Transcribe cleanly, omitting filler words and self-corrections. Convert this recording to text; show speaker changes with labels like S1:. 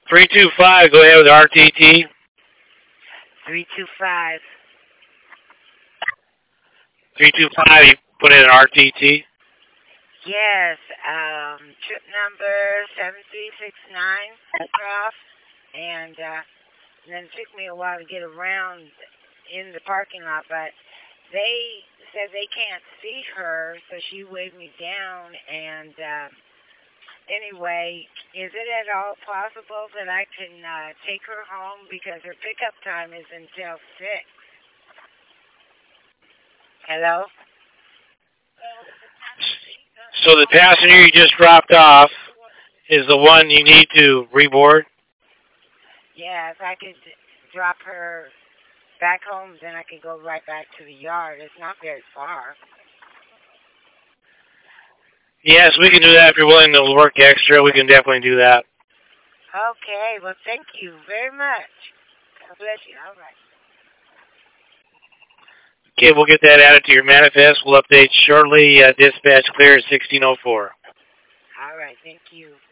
S1: 325, go ahead with RTT.
S2: 325.
S1: 325, you put in an RTT.
S2: Yes, trip number 7369, off, and then it took me a while to get around in the parking lot, but they said they can't see her, so she waved me down, and anyway, is it at all possible that I can take her home because her pickup time is until 6? Hello?
S1: So the passenger you just dropped off is the one you need to reboard?
S2: Yeah, if I could drop her back home, then I could go right back to the yard. It's not very far.
S1: Yes, we can do that if you're willing to work extra. We can definitely do that.
S2: Okay, well, thank you very much. God bless you. All right.
S1: Okay, we'll get that added to your manifest. We'll update shortly. Dispatch clear at 1604.
S2: All right, thank you.